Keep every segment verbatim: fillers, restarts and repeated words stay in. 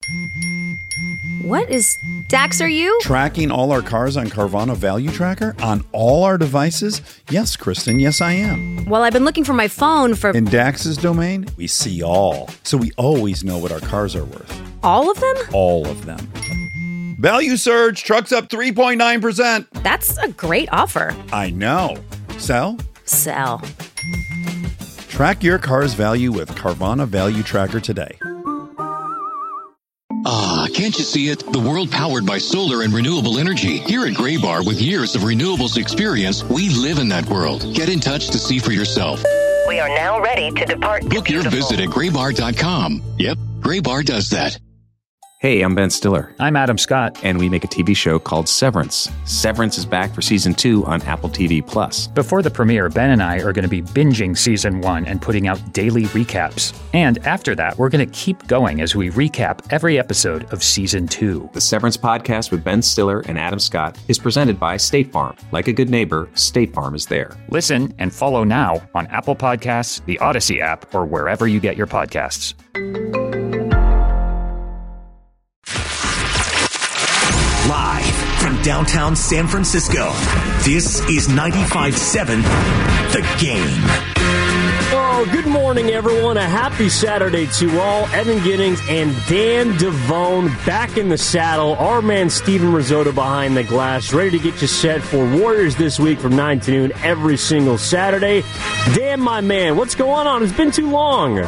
What is... Dax, are you? Tracking all our cars on Carvana Value Tracker on all our devices? Yes, Kristen, yes I am. Well, I've been looking for my phone for... In Dax's domain, we see all. So we always know what our cars are worth. All of them? All of them. Value surge, trucks up three point nine percent. That's a great offer. I know. Sell? Sell. Track your car's value with Carvana Value Tracker today. Ah, can't you see it? The world powered by solar and renewable energy. Here at Graybar, with years of renewables experience, we live in that world. Get in touch to see for yourself. We are now ready to depart. Book your visit at graybar dot com. Yep, Graybar does that. Hey, I'm Ben Stiller. I'm Adam Scott. And we make a T V show called Severance. Severance is back for season two on Apple T V Plus. Before the premiere, Ben and I are going to be binging season one and putting out daily recaps. And after that, we're going to keep going as we recap every episode of season two. The Severance podcast with Ben Stiller and Adam Scott is presented by State Farm. Like a good neighbor, State Farm is there. Listen and follow now on Apple Podcasts, the Odyssey app, or wherever you get your podcasts. Live from downtown San Francisco, this is ninety-five point seven The Game. Oh, good morning, everyone. A happy Saturday to all. Evan Giddings and Dan Devone back in the saddle. Our man Steven Risotto behind the glass, ready to get you set for Warriors this week from nine to noon every single Saturday. Dan, my man, what's going on? It's been too long.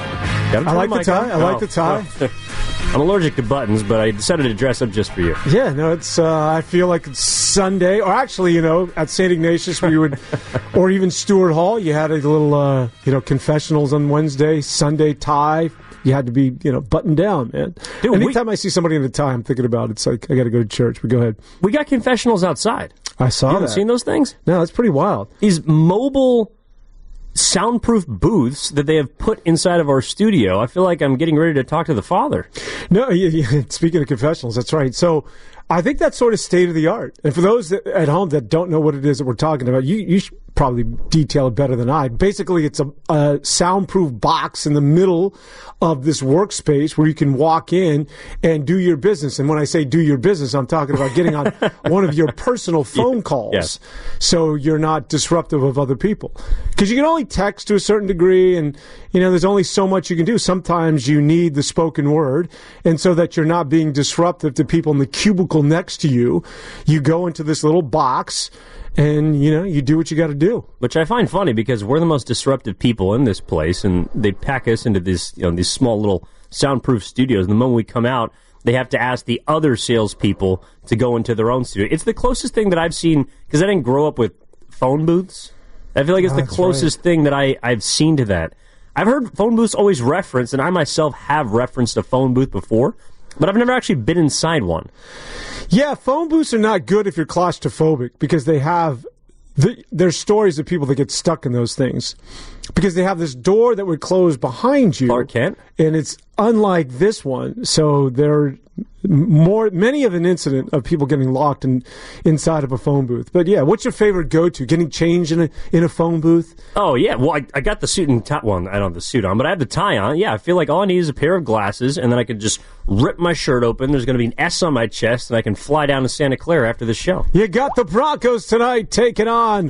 I like the tie. I like the tie. I'm allergic to buttons, but I decided to dress up just for you. Yeah, no, it's. Uh, I feel like it's Sunday, or actually, you know, at Saint Ignatius, we would, or even Stewart Hall, you had a little, uh, you know, confessionals on Wednesday, Sunday tie. You had to be, you know, buttoned down, man. Dude, anytime we, I see somebody in a tie, I'm thinking about it. It's like I got to go to church. But go ahead. We got confessionals outside. I saw you that. Haven't seen those things? No, that's pretty wild. These mobile soundproof booths that they have put inside of our studio. I feel like I'm getting ready to talk to the Father. No, yeah, yeah. Speaking of confessionals, that's right. So I think that's sort of state of the art. And for those that, at home that don't know what it is that we're talking about, you, you should probably detail it better than I. Basically, it's a, a soundproof box in the middle of this workspace where you can walk in and do your business. And when I say do your business, I'm talking about getting on one of your personal phone calls, yes. So you're not disruptive of other people. Because you can only text to a certain degree, and you know there's only so much you can do. Sometimes you need the spoken word, and so that you're not being disruptive to people in the cubicle next to you, you go into this little box. And, you know, you do what you got to do. Which I find funny because we're the most disruptive people in this place, and they pack us into this, you know, these small little soundproof studios. And the moment we come out, they have to ask the other salespeople to go into their own studio. It's the closest thing that I've seen, because I didn't grow up with phone booths. I feel like it's oh, the closest right. thing that I, I've seen to that. I've heard phone booths always referenced, and I myself have referenced a phone booth before, but I've never actually been inside one. Yeah, phone booths are not good if you're claustrophobic because they have the, there's stories of people that get stuck in those things because they have this door that would close behind you. Clark Kent? And it's unlike this one. So there more many of an incident of people getting locked in, inside of a phone booth. But yeah, what's your favorite go-to? Getting changed in a in a phone booth? Oh yeah, well I, I got the suit and tie. Well, I don't have the suit on, but I have the tie on. Yeah, I feel like all I need is a pair of glasses, and then I could just rip my shirt open. There's going to be an S on my chest, and I can fly down to Santa Clara after the show. You got the Broncos tonight taking on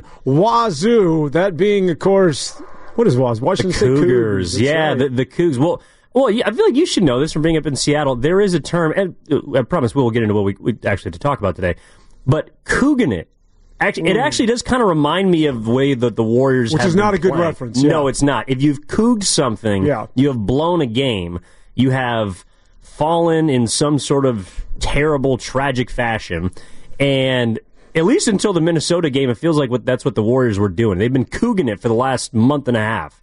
Wazoo. That being, of course, what is Wazoo? Washington the State Cougars. Cougars. Yeah, right. the, the Cougs. Well. Well, yeah, I feel like you should know this from being up in Seattle. There is a term, and I promise we will get into what we, we actually have to talk about today, but Cougan it. Actually, it actually does kind of remind me of the way that the Warriors Which have is not been a good playing. reference. Yeah. No, it's not. If you've couged something, yeah. you have blown a game, you have fallen in some sort of terrible, tragic fashion, and at least until the Minnesota game, it feels like what, that's what the Warriors were doing. They've been couging it for the last month and a half.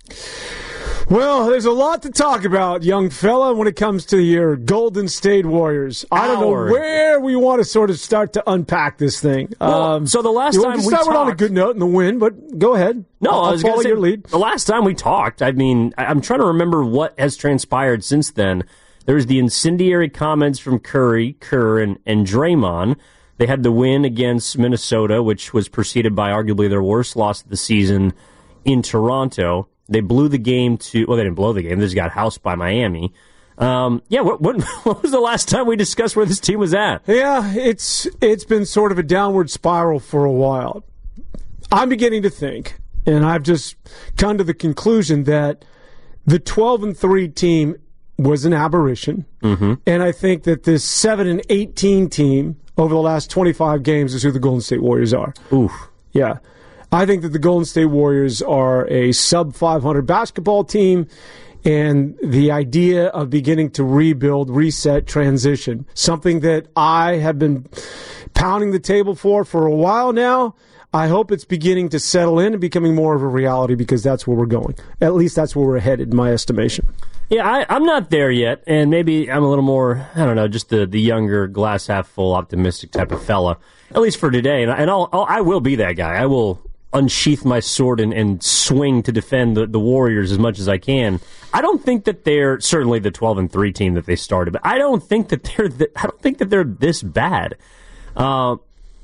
Well, there's a lot to talk about, young fella, when it comes to your Golden State Warriors. I don't Howard. know where we want to sort of start to unpack this thing. Well, um, so the last you time know, we start talked, on a good note in the win, but go ahead. No, I'll, I was I'll follow say, your lead. The last time we talked, I mean, I'm trying to remember what has transpired since then. There was the incendiary comments from Curry, Kerr, and, and Draymond. They had the win against Minnesota, which was preceded by arguably their worst loss of the season in Toronto. They blew the game to, well, they didn't blow the game. They just got housed by Miami. Um, yeah, what, what, what was the last time we discussed where this team was at? Yeah, it's it's been sort of a downward spiral for a while. I'm beginning to think, and I've just come to the conclusion that the twelve and three team was an aberration, mm-hmm. and I think that this seven and eighteen team over the last twenty-five games is who the Golden State Warriors are. Oof. Yeah. I think that the Golden State Warriors are a sub five hundred basketball team, and the idea of beginning to rebuild, reset, transition, something that I have been pounding the table for for a while now, I hope it's beginning to settle in and becoming more of a reality, because that's where we're going. At least that's where we're headed, in my estimation. Yeah, I, I'm not there yet, and maybe I'm a little more, I don't know, just the, the younger, glass-half-full, optimistic type of fella, at least for today. And, and I'll, I'll, I will be that guy. I will unsheath my sword and, and swing to defend the, the Warriors as much as I can. I don't think that they're, certainly the twelve and three team that they started, but I don't think that they're, th- I don't think that they're this bad. Uh,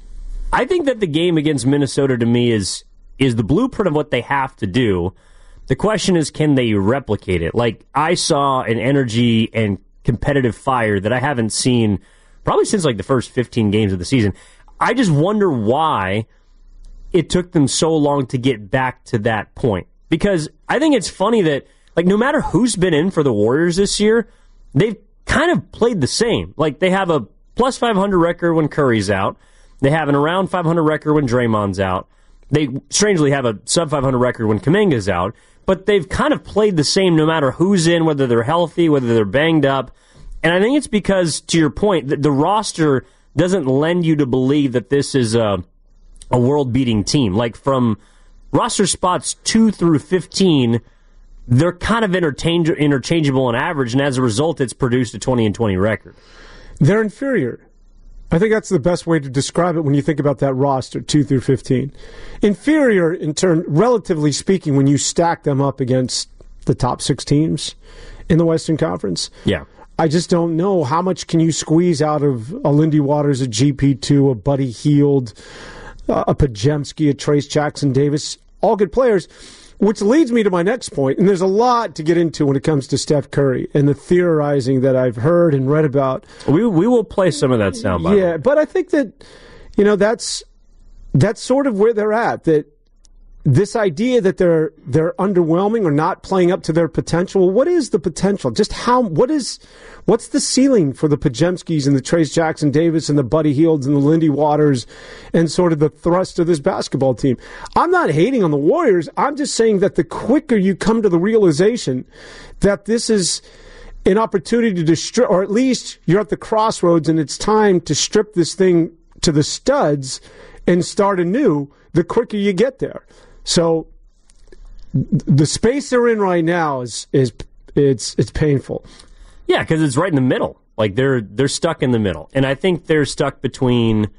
I think that the game against Minnesota, to me, is is the blueprint of what they have to do. The question is, can they replicate it? Like, I saw an energy and competitive fire that I haven't seen probably since, like, the first fifteen games of the season. I just wonder why it took them so long to get back to that point. Because I think it's funny that, like, no matter who's been in for the Warriors this year, they've kind of played the same. Like, they have a plus five hundred record when Curry's out. They have an around five hundred record when Draymond's out. They strangely have a sub five hundred record when Kuminga's out. But they've kind of played the same no matter who's in, whether they're healthy, whether they're banged up. And I think it's because, to your point, the, the roster doesn't lend you to believe that this is a, a world-beating team. Like, from roster spots two through fifteen, they're kind of interchange- interchangeable on average, and as a result, it's produced a twenty and twenty record. They're inferior. I think that's the best way to describe it when you think about that roster, two through fifteen. Inferior, in turn, relatively speaking, when you stack them up against the top six teams in the Western Conference. Yeah. I just don't know how much can you squeeze out of a Lindy Waters, a G P two, a Buddy Hield, a Podziemski, a Trace Jackson Davis, all good players. Which leads me to my next point, and there's a lot to get into when it comes to Steph Curry and the theorizing that I've heard and read about. We we will play some of that soundbite. Yeah, but I think that, you know, that's that's sort of where they're at. That this idea that they're they're underwhelming or not playing up to their potential. Well, what is the potential? Just how? What is? What's the ceiling for the Podziemskis and the Trace Jackson Davis and the Buddy Hields and the Lindy Waters and sort of the thrust of this basketball team? I'm not hating on the Warriors. I'm just saying that the quicker you come to the realization that this is an opportunity to strip, or at least you're at the crossroads and it's time to strip this thing to the studs and start anew, the quicker you get there. So the space they're in right now is is it's it's painful. Yeah, because it's right in the middle. Like, they're they're stuck in the middle, and I think they're stuck between.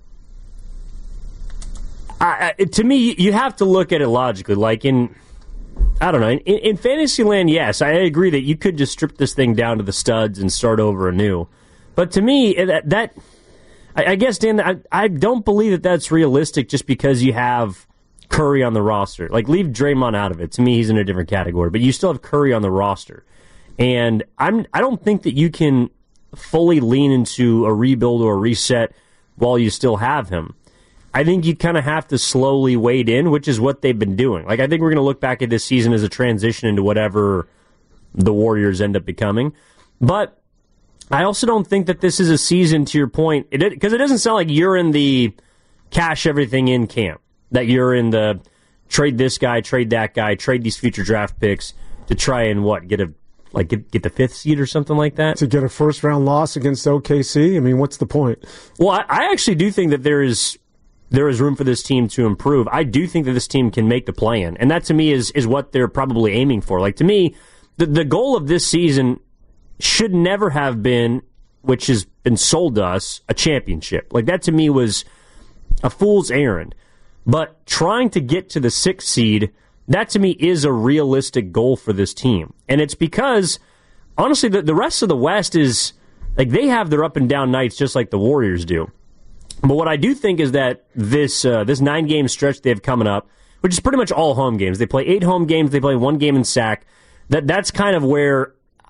I, I, to me, you have to look at it logically. Like, in I don't know, in, in Fantasyland, yes, I agree that you could just strip this thing down to the studs and start over anew. But to me, that, that I, I guess, Dan, I, I don't believe that that's realistic just because you have Curry on the roster. Like, leave Draymond out of it. To me, he's in a different category. But you still have Curry on the roster. And I'm, I don't think that you can fully lean into a rebuild or a reset while you still have him. I think you kind of have to slowly wade in, which is what they've been doing. Like, I think we're going to look back at this season as a transition into whatever the Warriors end up becoming. But I also don't think that this is a season, to your point, because it, it doesn't sound like you're in the cash everything in camp, that you're in the trade this guy, trade that guy, trade these future draft picks to try and, what, get a Like get get the fifth seed or something like that? To get a first-round loss against O K C? I mean, what's the point? Well, I, I actually do think that there is there is room for this team to improve. I do think that this team can make the play-in, and that to me is is what they're probably aiming for. Like, to me, the, the goal of this season should never have been, which has been sold to us, a championship. Like, that to me was a fool's errand. But trying to get to the sixth seed, that to me is a realistic goal for this team. And it's because, honestly, the, the rest of the West is, like, they have their up and down nights just like the Warriors do. But what I do think is that this uh, this nine-game stretch they have coming up, which is pretty much all home games. They play eight home games, they play one game in S A C. That, that's kind of where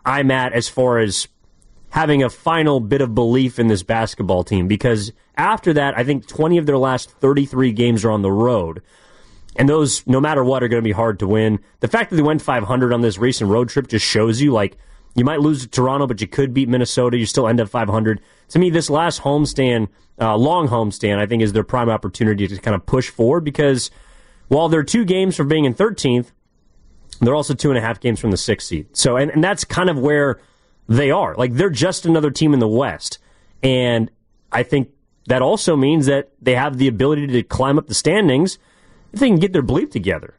I'm at as far as having a final bit of belief in this basketball team, because after that, I think twenty of their last thirty-three games are on the road. And those, no matter what, are going to be hard to win. The fact that they went five hundred on this recent road trip just shows you, like, you might lose to Toronto, but you could beat Minnesota. You still end up five hundred. To me, this last homestand, uh, long homestand, I think is their prime opportunity to kind of push forward, because while they're two games from being in thirteenth, they're also two and a half games from the sixth seed. So, and, and that's kind of where they are. Like, they're just another team in the West. And I think that also means that they have the ability to climb up the standings if they can get their bleep together.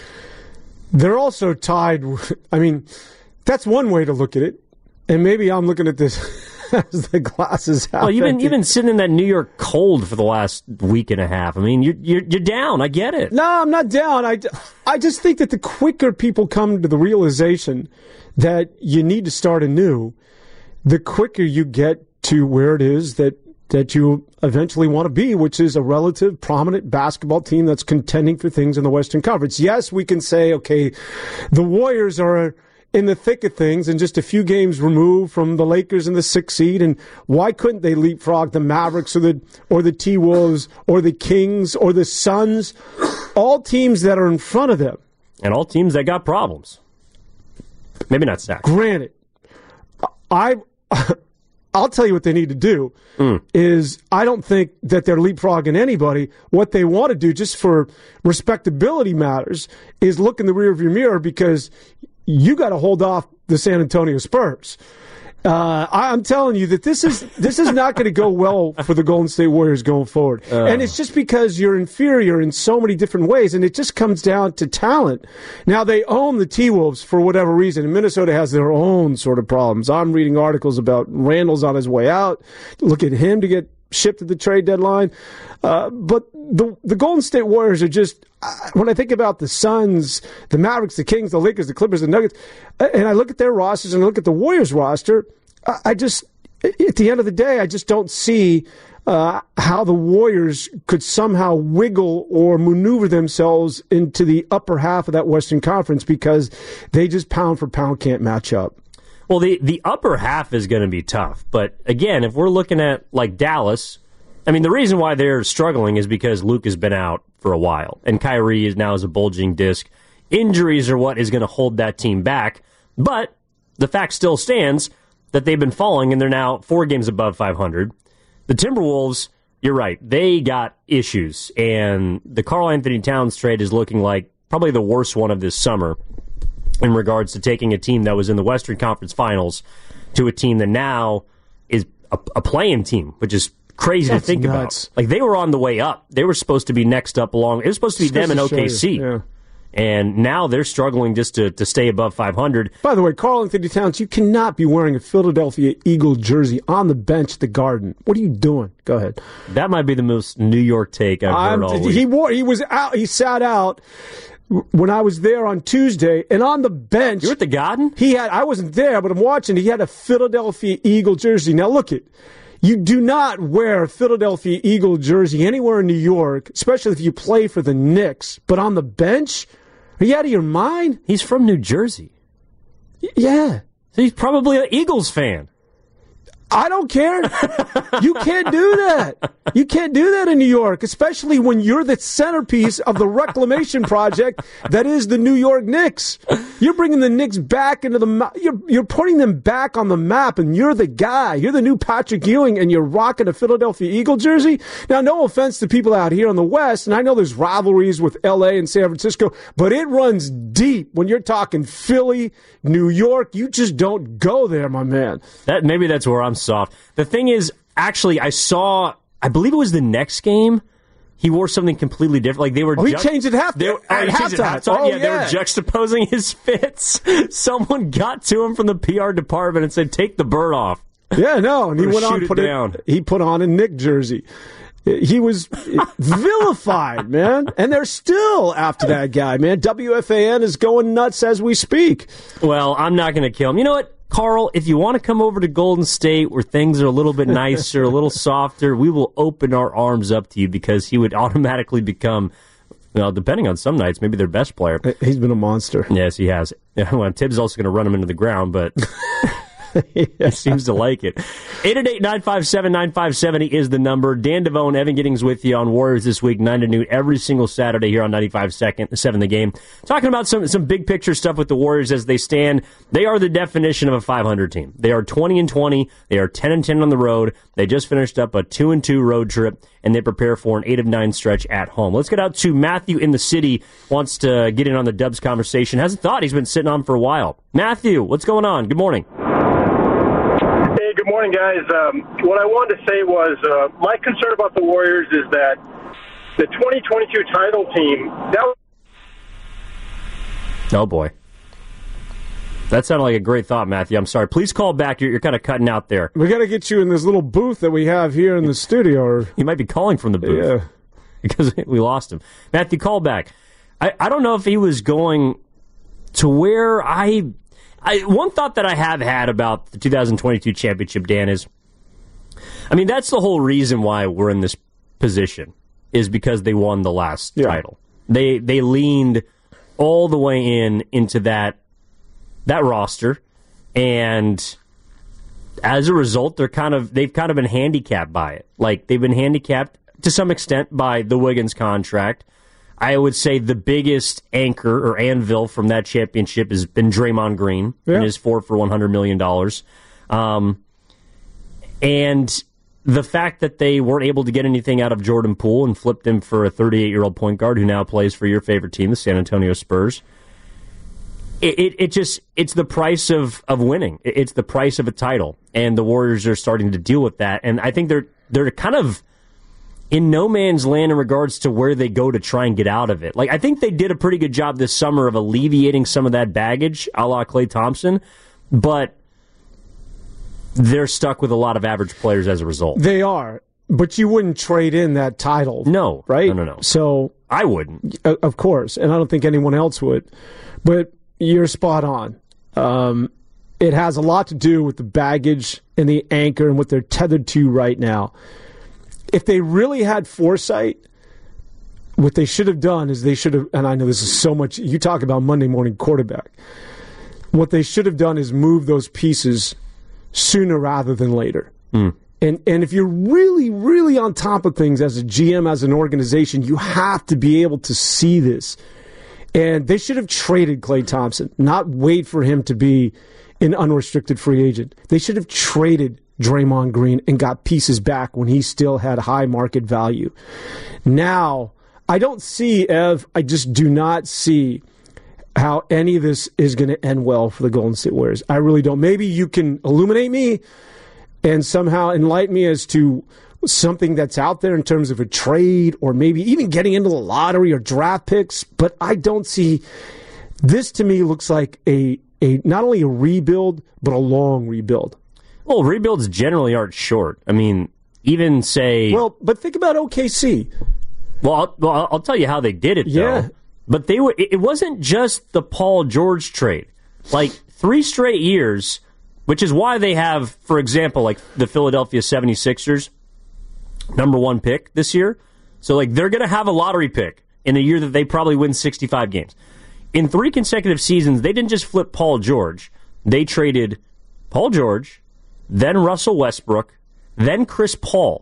They're also tied. I mean, that's one way to look at it. And maybe I'm looking at this as the glass is half well, you've been, empty. you've been sitting in that New York cold for the last week and a half. I mean, you're, you're, you're down. I get it. No, I'm not down. I, I just think that the quicker people come to the realization that you need to start anew, the quicker you get to where it is that that you eventually want to be, which is a relative prominent basketball team that's contending for things in the Western Conference. Yes, we can say, okay, the Warriors are in the thick of things and just a few games removed from the Lakers in the sixth seed, and why couldn't they leapfrog the Mavericks or the or the T-Wolves or the Kings or the Suns, all teams that are in front of them. And all teams that got problems. Maybe not Zach. Granted, I... I'll tell you what they need to do mm. is I don't think that they're leapfrogging anybody. What they want to do, just for respectability matters, is look in the rearview mirror, because you got to hold off the San Antonio Spurs. Uh, I, I'm telling you that this is this is not going to go well for the Golden State Warriors going forward. Uh. And it's just because you're inferior in so many different ways, and it just comes down to talent. Now, they own the T-Wolves for whatever reason, and Minnesota has their own sort of problems. I'm reading articles about Randall's on his way out. Look at him to get shipped at the trade deadline. Uh, but the the Golden State Warriors are just, when I think about the Suns, the Mavericks, the Kings, the Lakers, the Clippers, the Nuggets, and I look at their rosters and I look at the Warriors roster, I just, at the end of the day, I just don't see uh, how the Warriors could somehow wiggle or maneuver themselves into the upper half of that Western Conference, because they just pound for pound can't match up. Well, the, the upper half is going to be tough. But again, if we're looking at like Dallas, I mean, the reason why they're struggling is because Luke has been out for a while, and Kyrie is now is a bulging disc. Injuries are what is going to hold that team back. But the fact still stands that they've been falling, and they're now four games above five hundred. The Timberwolves, you're right, they got issues, and the Karl Anthony Towns trade is looking like probably the worst one of this summer in regards to taking a team that was in the Western Conference Finals to a team that now is a, a play-in team, which is crazy That's to think nuts. about. Like, they were on the way up. They were supposed to be next up along. It was supposed to be them and O K C. Yeah. And now they're struggling just to, to stay above five hundred. By the way, Karl Anthony Towns, you cannot be wearing a Philadelphia Eagle jersey on the bench at the Garden. What are you doing? Go ahead. That might be the most New York take I've heard I'm, all week. He wore. He was out. He sat out when I was there on Tuesday, and on the bench. You were at the Garden? He had. I wasn't there, but I'm watching. He had a Philadelphia Eagle jersey. Now look it. You do not wear a Philadelphia Eagle jersey anywhere in New York, especially if you play for the Knicks. But on the bench? Are you out of your mind? He's from New Jersey. Y- yeah. So he's probably an Eagles fan. I don't care. You can't do that. You can't do that in New York, especially when you're the centerpiece of the reclamation project that is the New York Knicks. You're bringing the Knicks back into the ma- you're you're putting them back on the map, and you're the guy. You're the new Patrick Ewing, and you're rocking a Philadelphia Eagle jersey. Now, no offense to people out here on the West, and I know there's rivalries with L A and San Francisco, but it runs deep when you're talking Philly, New York. You just don't go there, my man. That maybe that's where I'm soft. The thing is, actually, I saw, I believe it was the next game, he wore something completely different. Like they were. Oh, he ju- changed it half. They, oh, he changed it half. Oh, yeah, yeah, they were juxtaposing his fits. Someone got to him from the P R department and said, "Take the bird off." Yeah, no, and he went on put it down. It, he put on a Knick jersey. He was vilified, man, and they're still after that guy, man. W F A N is going nuts as we speak. Well, I'm not going to kill him. You know what? Karl, if you want to come over to Golden State where things are a little bit nicer, a little softer, we will open our arms up to you, because he would automatically become Well, depending on some nights, maybe their best player. He's been a monster. Yes, he has. Well, Tibbs is also going to run him into the ground, but he seems to like it. eight eight eight, nine five seven, nine five seven zero is the number. Dan Devone, Evan Giddings with you on Warriors This Week, nine to noon, every single Saturday here on ninety-five seven The Game. Talking about some, some big picture stuff with the Warriors as they stand. They are the definition of a five hundred team. They are twenty and twenty. They are ten and ten on the road. They just finished up a two and two road trip, and they prepare for an eight of nine stretch at home. Let's get out to Matthew in the city. Wants to get in on the Dubs conversation. Hasn't thought he's been sitting on for a while. Matthew, what's going on? Good morning. Hey, good morning, guys. Um, what I wanted to say was uh, my concern about the Warriors is that the twenty twenty-two title team, that was... Oh, boy. That sounded like a great thought, Matthew. I'm sorry. Please call back. You're, you're kind of cutting out there. We got to get you in this little booth that we have here in the studio. Or... You might be calling from the booth. Yeah. Because we lost him. Matthew, call back. I, I don't know if he was going to where I... I, one thought that I have had about the two thousand twenty-two championship, Dan, is, I mean, that's the whole reason why we're in this position, is because they won the last yeah. title. They they leaned all the way in into that that roster, and as a result, they're kind of they've kind of been handicapped by it. Like they've been handicapped to some extent by the Wiggins contract. I would say the biggest anchor or anvil from that championship has been Draymond Green yeah. and his four for one hundred million dollars. Um, and the fact that they weren't able to get anything out of Jordan Poole and flipped him for a thirty-eight-year-old point guard who now plays for your favorite team, the San Antonio Spurs. It, it, it just, it's the price of, of winning. It's the price of a title. And the Warriors are starting to deal with that. And I think they're they're kind of in no man's land in regards to where they go to try and get out of it. Like, I think they did a pretty good job this summer of alleviating some of that baggage, a la Klay Thompson, but they're stuck with a lot of average players as a result. They are, but you wouldn't trade in that title. No. Right? No, no, no. So I wouldn't. Of course, and I don't think anyone else would. But you're spot on. Um, it has a lot to do with the baggage and the anchor and what they're tethered to right now. If they really had foresight, what they should have done is they should have, and I know this is so much, you talk about Monday morning quarterback. What they should have done is move those pieces sooner rather than later. Mm. And and if you're really, really on top of things as a G M, as an organization, you have to be able to see this. And they should have traded Klay Thompson, not wait for him to be an unrestricted free agent. They should have traded Draymond Green and got pieces back when he still had high market value. Now, I don't see, Ev, I just do not see how any of this is going to end well for the Golden State Warriors. I really don't. Maybe you can illuminate me and somehow enlighten me as to something that's out there in terms of a trade or maybe even getting into the lottery or draft picks, but I don't see. This to me looks like a, a not only a rebuild, but a long rebuild. Well, rebuilds generally aren't short. I mean, even say... Well, but think about O K C. Well, I'll, well, I'll tell you how they did it, though. Yeah. But they were. It wasn't just the Paul George trade. Like, three straight years, which is why they have, for example, like the Philadelphia seventy-sixers, number one pick this year. So, like, they're going to have a lottery pick in a year that they probably win sixty-five games. In three consecutive seasons, they didn't just flip Paul George. They traded Paul George, then Russell Westbrook, then Chris Paul,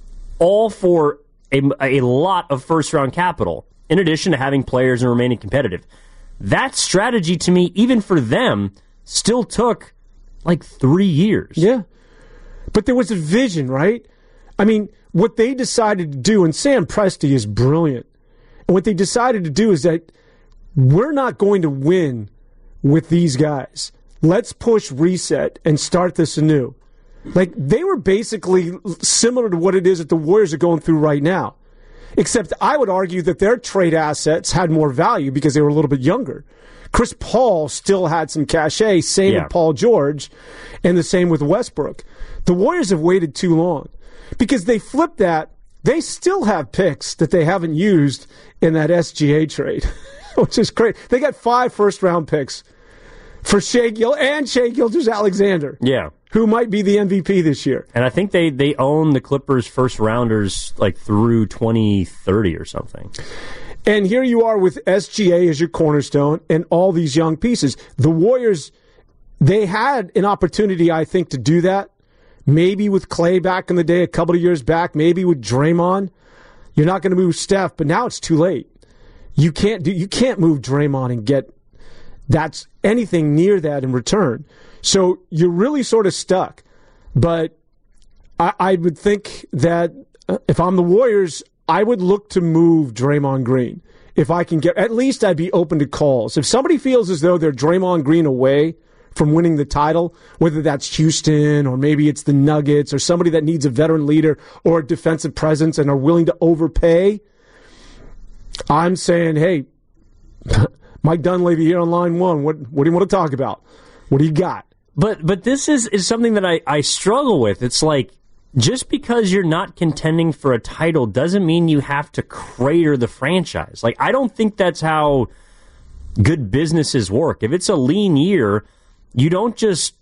all for a, a lot of first-round capital, in addition to having players and remaining competitive. That strategy, to me, even for them, still took like three years. Yeah. But there was a vision, right? I mean, what they decided to do, and Sam Presti is brilliant, and what they decided to do is that we're not going to win with these guys. Let's push reset and start this anew. Like, they were basically similar to what it is that the Warriors are going through right now. Except I would argue that their trade assets had more value because they were a little bit younger. Chris Paul still had some cachet, same yeah. with Paul George, and the same with Westbrook. The Warriors have waited too long because they flipped that. They still have picks that they haven't used in that S G A trade, which is great. They got five first-round picks for Shai Gil and Shai Gilgeous-Alexander. Yeah. Who might be the M V P this year. And I think they, they own the Clippers' first-rounders like through twenty thirty or something. And here you are with S G A as your cornerstone and all these young pieces. The Warriors, they had an opportunity, I think, to do that. Maybe with Clay back in the day, a couple of years back. Maybe with Draymond. You're not going to move Steph, but now it's too late. You can't do. You can't move Draymond and get that's anything near that in return. So you're really sort of stuck. But I, I would think that if I'm the Warriors, I would look to move Draymond Green. If I can get, at least I'd be open to calls. If somebody feels as though they're Draymond Green away from winning the title, whether that's Houston or maybe it's the Nuggets or somebody that needs a veteran leader or a defensive presence and are willing to overpay, I'm saying, hey, Mike Dunleavy here on line one. What what do you want to talk about? What do you got? But but this is, is something that I, I struggle with. It's like, just because you're not contending for a title doesn't mean you have to crater the franchise. Like, I don't think that's how good businesses work. If it's a lean year, you don't just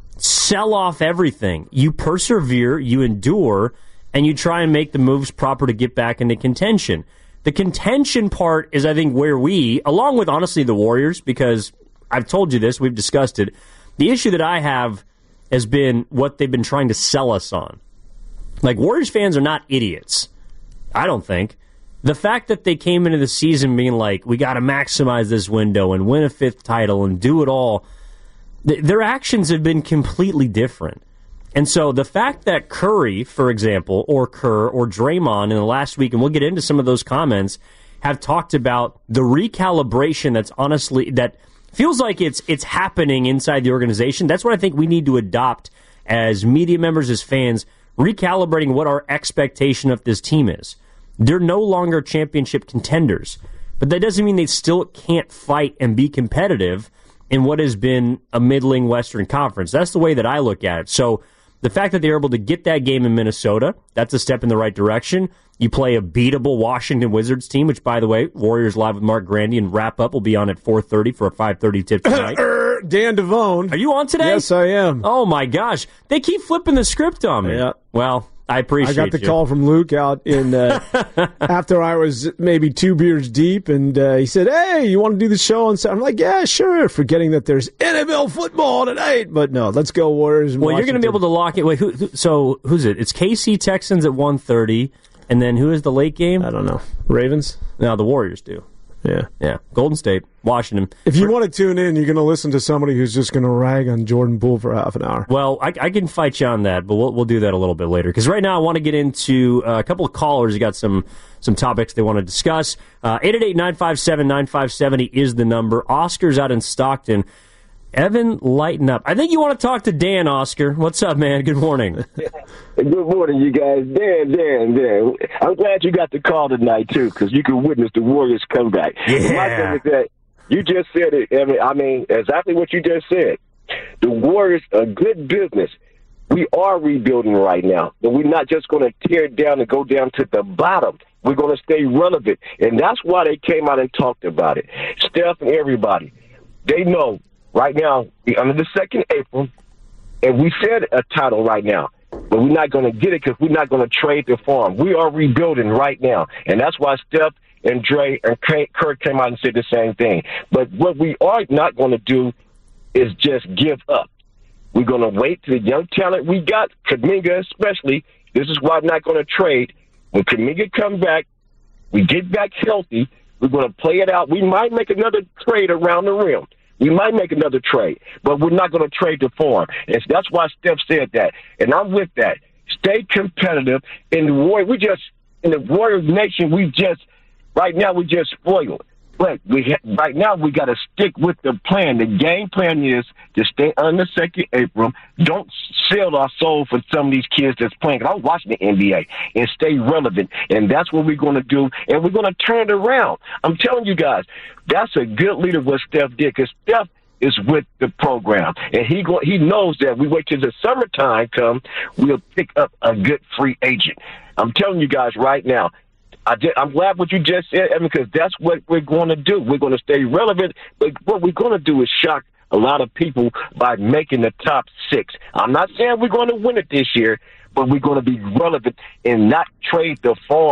sell off everything. You persevere, you endure, and you try and make the moves proper to get back into contention. The contention part is, I think, where we, along with, honestly, the Warriors, because I've told you this, we've discussed it, the issue that I have has been what they've been trying to sell us on. Like, Warriors fans are not idiots, I don't think. The fact that they came into the season being like, we got to maximize this window and win a fifth title and do it all, th- their actions have been completely different. And so the fact that Curry, for example, or Kerr, or Draymond in the last week, and we'll get into some of those comments, have talked about the recalibration that's honestly, that feels like it's it's happening inside the organization. That's what I think we need to adopt as media members, as fans, recalibrating what our expectation of this team is. They're no longer championship contenders, but that doesn't mean they still can't fight and be competitive in what has been a middling Western Conference. That's the way that I look at it. So the fact that they're able to get that game in Minnesota, that's a step in the right direction. You play a beatable Washington Wizards team, which, by the way, Warriors Live with Mark Grandy and Wrap Up will be on at four thirty for a five thirty tip tonight. Dan Devone. Are you on today? Yes, I am. Oh, my gosh. They keep flipping the script on me. Yeah. Well, I appreciate I got the you. call from Luke out in uh, after I was maybe two beers deep, and uh, he said, hey, you want to do the show on Saturday? I'm like, yeah, sure, forgetting that there's N F L football tonight. But no, let's go Warriors. Well, you're going to be able to lock it. Wait, who, who, so who's it? It's K C Texans at one thirty, and then who is the late game? I don't know. Ravens? No, the Warriors do. Yeah. Yeah. Golden State, Washington. If you want to tune in, you're going to listen to somebody who's just going to rag on Jordan Poole for half an hour. Well, I, I can fight you on that, but we'll we'll do that a little bit later. Because right now I want to get into uh, a couple of callers. You got some some topics they want to discuss. Uh, eight eight eight, nine five seven, nine five seven zero is the number. Oscar's out in Stockton. Evan, lighten up. I think you want to talk to Dan, Oscar. What's up, man? Good morning. Good morning, you guys. Dan, Dan, Dan. I'm glad you got the call tonight, too, because you can witness the Warriors' comeback. Yeah. My thing is that you just said it, Evan. I mean, exactly what you just said. The Warriors are good business. We are rebuilding right now, but we're not just going to tear it down and go down to the bottom. We're going to stay relevant, and that's why they came out and talked about it. Steph and everybody, they know. Right now, we're under the second April, and we said a title right now, but we're not going to get it because we're not going to trade the farm. We are rebuilding right now, and that's why Steph and Dre and Kurt came out and said the same thing. But what we are not going to do is just give up. We're going to wait till the young talent we got, Kuminga especially. This is why I'm not going to trade. When Kuminga comes back, we get back healthy, we're going to play it out. We might make another trade around the rim. We might make another trade, but we're not going to trade the form. And that's why Steph said that. And I'm with that. Stay competitive. In the Warrior, we just, in the Warriors nation, we just, right now, we just spoiled. But we ha- right now, we got to stick with the plan. The game plan is to stay on the second April. Don't sell our soul for some of these kids that's playing. 'Cause I'm watching the N B A and stay relevant. And that's what we're going to do. And we're going to turn it around. I'm telling you guys, that's a good leader what Steph did, because Steph is with the program. And he go, he knows that we wait till the summertime come, we'll pick up a good free agent. I'm telling you guys right now, I did, I'm glad what you just said, Evan, because that's what we're going to do. We're going to stay relevant, but what we're going to do is shock a lot of people by making the top six. I'm not saying we're going to win it this year, but we're going to be relevant and not trade the farm.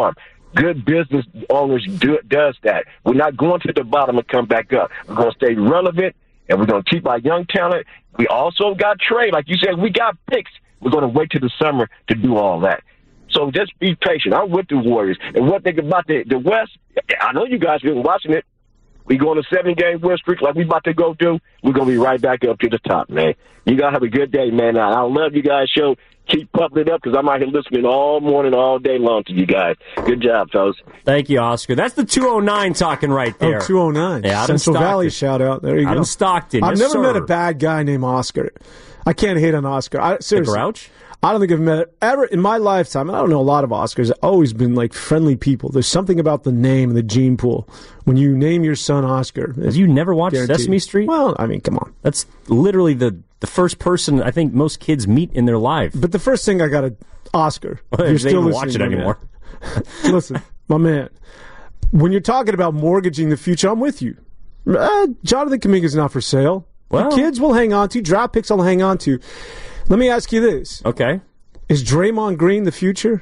Good business owners do, does that. We're not going to the bottom and come back up. We're going to stay relevant, and we're going to keep our young talent. We also got trade. Like you said, we got picks. We're going to wait till the summer to do all that. So just be patient. I'm with the Warriors. And one thing about the, the West, I know you guys have been watching it. We go on a seven-game win streak like we about to go do. We're going to be right back up to the top, man. You guys have a good day, man. I, I love you guys' show. Keep pumping it up because I'm out here listening all morning, all day long to you guys. Good job, fellas. Thank you, Oscar. That's the two oh nine talking right there. Oh, two oh nine. Yeah, Adam Central Stockton. Valley shout out. There you Adam go. Stockton. I've yes, never sir. met a bad guy named Oscar. I can't hate on Oscar. I, seriously. The Grouch? I don't think I've met ever in my lifetime. And I don't know a lot of Oscars. Always been like friendly people. There's something about the name and the gene pool. When you name your son Oscar, have you never watched guaranteed. Sesame Street? Well, I mean, come on. That's literally the the first person I think most kids meet in their life. But the first thing I got a Oscar. Well, you're they still don't watch it my anymore. man. Listen, my man. When you're talking about mortgaging the future, I'm with you. Uh, Jonathan Kuminga's not for sale. Well, the kids will hang on to. Draft picks I'll hang on to. Let me ask you this. Okay. Is Draymond Green the future?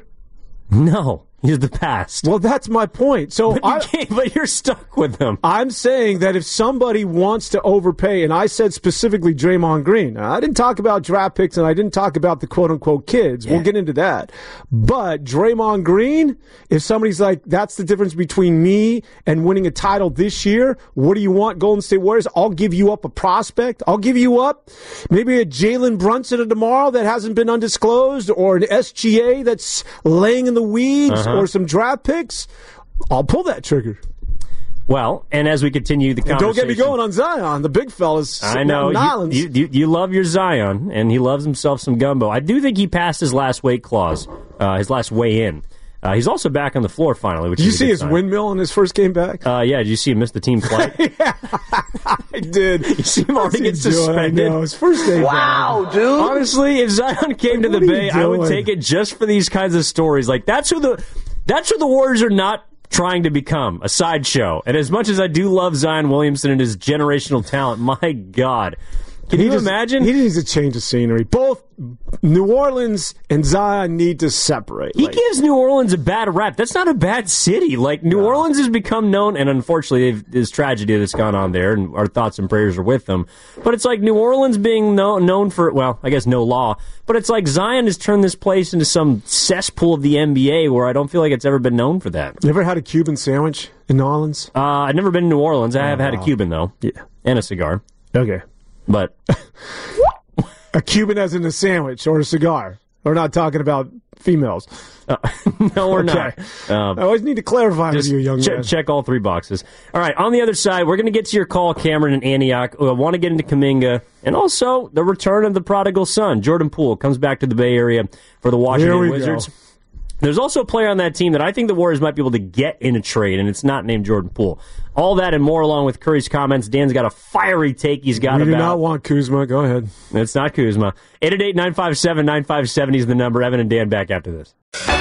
No. He's the past. Well, that's my point. So, but, you I, can't, but you're stuck with him. I'm saying that if somebody wants to overpay, and I said specifically Draymond Green, now, I didn't talk about draft picks, and I didn't talk about the quote-unquote kids. Yeah. We'll get into that. But Draymond Green, if somebody's like, that's the difference between me and winning a title this year, what do you want, Golden State Warriors? I'll give you up a prospect. I'll give you up maybe a Jalen Brunson tomorrow that hasn't been undisclosed, or an S G A that's laying in the weeds. Uh-huh. Or some draft picks, I'll pull that trigger. Well, and as we continue the conversation... And don't get me going on Zion, the big fella's I know. You, you, you, you love your Zion, and he loves himself some gumbo. I do think he passed his last weight clause, uh, his last weigh in. Uh, he's also back on the floor finally. Which did you is see his sign. windmill in his first game back? Uh, yeah, did you see him miss the team flight? Yeah, I did. You see him already get suspended? I know, his first game Wow, back. dude. Honestly, if Zion came to the Bay, I would take it just for these kinds of stories. Like, that's who the... That's what the Warriors are not trying to become, a sideshow. And as much as I do love Zion Williamson and his generational talent, my God. Can he you just, imagine? He needs a change of scenery. Both New Orleans and Zion need to separate. He like, gives New Orleans a bad rap. That's not a bad city. Like, New no. Orleans has become known, and unfortunately, there's tragedy that's gone on there, and our thoughts and prayers are with them. But it's like New Orleans being known, known for, well, I guess no law, but it's like Zion has turned this place into some cesspool of the N B A where I don't feel like it's ever been known for that. You ever had a Cuban sandwich in New Orleans? Uh, I've never been to New Orleans. I oh, have had wow. a Cuban, though. Yeah. And a cigar. Okay. But... A Cuban as in a sandwich or a cigar. We're not talking about females. Uh, no, we're okay. not. Um, I always need to clarify with you, young ch- man. Check all three boxes. All right, on the other side, we're going to get to your call, Cameron and Antioch. I want to get into Kuminga. And also, the return of the prodigal son. Jordan Poole comes back to the Bay Area for the Washington Wizards. Go. There's also a player on that team that I think the Warriors might be able to get in a trade, and it's not named Jordan Poole. All that and more along with Curry's comments. Dan's got a fiery take he's got we about... We do not want Kuzma. Go ahead. It's not Kuzma. eight eight eight, nine five seven, nine five seven zero is the number. Evan and Dan back after this.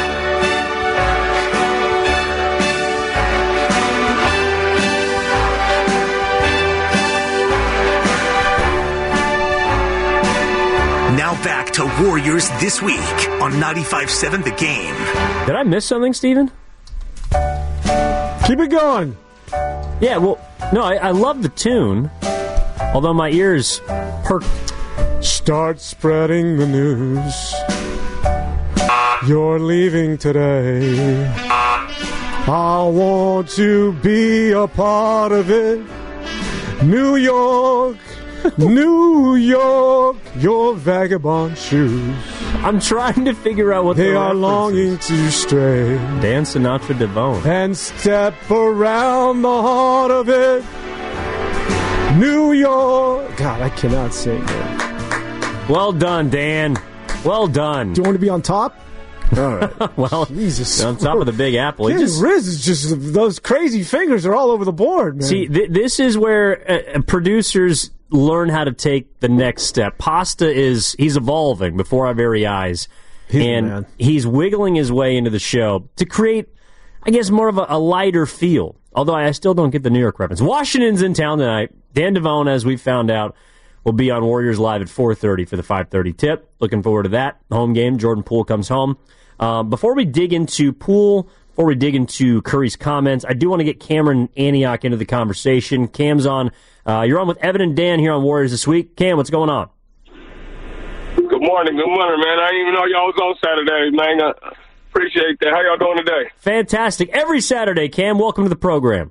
Now back to Warriors This Week on ninety-five seven The Game. Did I miss something, Steven? Keep it going. Yeah, well, no, I, I love the tune, although my ears perked. Start spreading the news. You're leaving today. I want to be a part of it. New York, New York, your vagabond shoes. I'm trying to figure out what they the are longing is. to stray. Dan Sinatra Devone. And step around the heart of it. New York. God, I cannot sing it. Well done, Dan. Well done. Do you want to be on top? All right. Well, Jesus. On top of the Big Apple. His just, Riz is just, those crazy fingers are all over the board, man. See, th- this is where uh, producers learn how to take the next step. Pasta is, he's evolving before our very eyes. He's and he's wiggling his way into the show to create, I guess, more of a, a lighter feel. Although I still don't get the New York reference. Washington's in town tonight. Dan Devone, as we found out, will be on Warriors Live at four thirty for the five thirty tip. Looking forward to that. Home game. Jordan Poole comes home. Uh, before we dig into Poole, before we dig into Curry's comments, I do want to get Cameron Antioch into the conversation. Cam's on. Uh, you're on with Evan and Dan here on Warriors This Week. Cam, what's going on? Good morning. Good morning, man. I didn't even know y'all was on Saturday, man. I appreciate that. How y'all doing today? Fantastic. Every Saturday, Cam. Welcome to the program.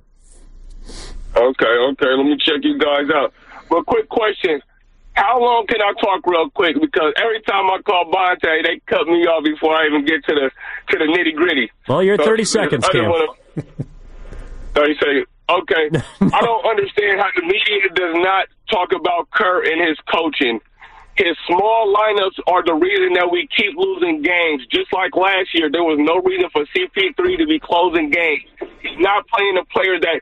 Okay, okay. Let me check you guys out. But quick question. How long can I talk real quick? Because every time I call Bonte, they cut me off before I even get to the to the nitty gritty. Well, you're at thirty so, seconds, Cam. Wanna... thirty seconds. Okay. I don't understand how the media does not talk about Kerr and his coaching. His small lineups are the reason that we keep losing games. Just like last year, there was no reason for C P three to be closing games. He's not playing the players that.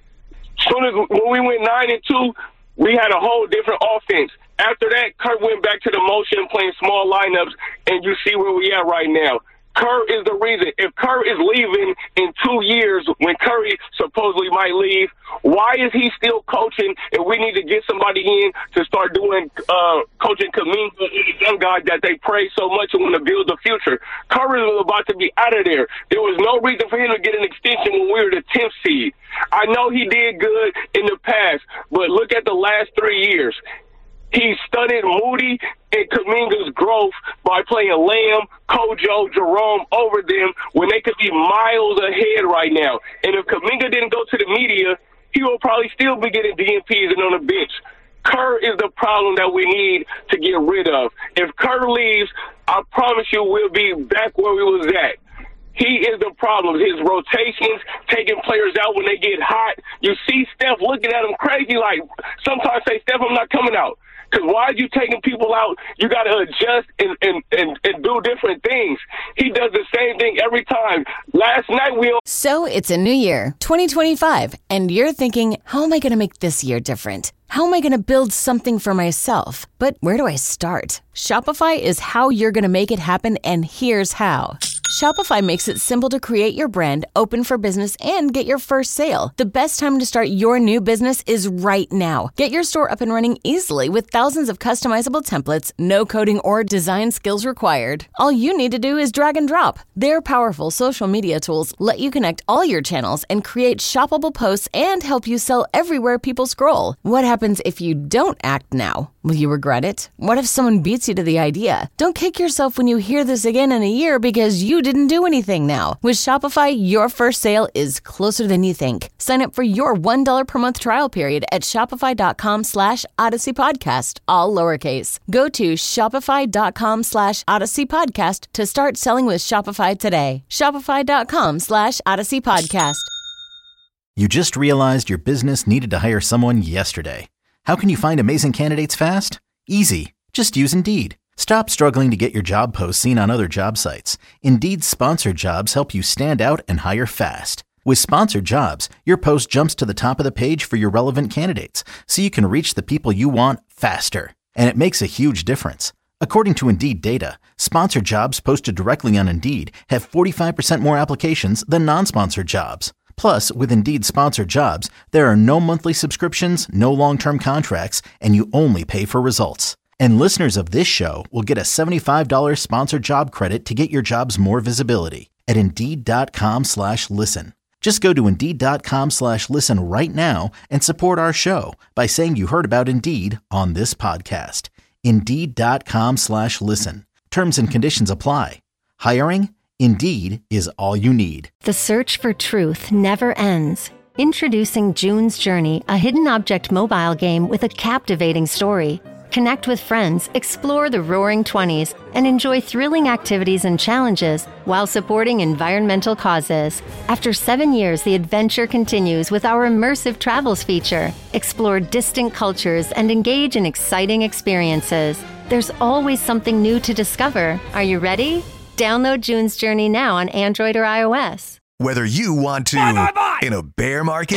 As soon as when we went nine and two, we had a whole different offense. After that, Kerr went back to the motion, playing small lineups, and you see where we at right now. Kerr is the reason. If Kerr is leaving in two years when Curry supposedly might leave, why is he still coaching if we need to get somebody in to start doing uh, coaching Kuminga and the young guys that they praise so much and want to build the future? Curry was about to be out of there. There was no reason for him to get an extension when we were the tenth seed. I know he did good in the past, but look at the last three years. He studied Moody and Kuminga's growth by playing Lamb, Kojo, Jerome over them when they could be miles ahead right now. And if Kuminga didn't go to the media, he will probably still be getting D M Ps and on the bench. Kerr is the problem that we need to get rid of. If Kerr leaves, I promise you we'll be back where we was at. He is the problem. His rotations, taking players out when they get hot. You see Steph looking at him crazy like, sometimes say, Steph, I'm not coming out. Because why are you taking people out? You got to adjust and, and, and, and do different things. He does the same thing every time. Last night we... So it's a new year, twenty twenty-five, and you're thinking, how am I going to make this year different? How am I going to build something for myself? But where do I start? Shopify is how you're going to make it happen, and here's how. Shopify makes it simple to create your brand, open for business, and get your first sale. The best time to start your new business is right now. Get your store up and running easily with thousands of customizable templates, no coding or design skills required. All you need to do is drag and drop. Their powerful social media tools let you connect all your channels and create shoppable posts and help you sell everywhere people scroll. What happens if you don't act now? Will you regret it? What if someone beats you to the idea? Don't kick yourself when you hear this again in a year because you didn't do anything now. With Shopify, your first sale is closer than you think. Sign up for your one dollar per month trial period at shopify.com slash Odyssey Podcast, all lowercase. Go to shopify.com slash Odyssey Podcast to start selling with Shopify today. Shopify.com slash Odyssey Podcast. You just realized your business needed to hire someone yesterday. How can you find amazing candidates fast? Easy. Just use Indeed. Stop struggling to get your job posts seen on other job sites. Indeed's sponsored jobs help you stand out and hire fast. With sponsored jobs, your post jumps to the top of the page for your relevant candidates, so you can reach the people you want faster. And it makes a huge difference. According to Indeed data, sponsored jobs posted directly on Indeed have forty-five percent more applications than non-sponsored jobs. Plus, with Indeed sponsored jobs, there are no monthly subscriptions, no long-term contracts, and you only pay for results. And listeners of this show will get a seventy-five dollars sponsored job credit to get your jobs more visibility at Indeed.com slash listen. Just go to Indeed.com slash listen right now and support our show by saying you heard about Indeed on this podcast. Indeed.com slash listen. Terms and conditions apply. Hiring? Indeed is all you need. The search for truth never ends. Introducing June's Journey, a hidden object mobile game with a captivating story. Connect with friends, explore the roaring twenties, and enjoy thrilling activities and challenges while supporting environmental causes. After seven years, the adventure continues with our immersive travels feature. Explore distant cultures and engage in exciting experiences. There's always something new to discover. Are you ready? Download June's Journey now on Android or iOS. Whether you want to buy, buy, buy. in a bear market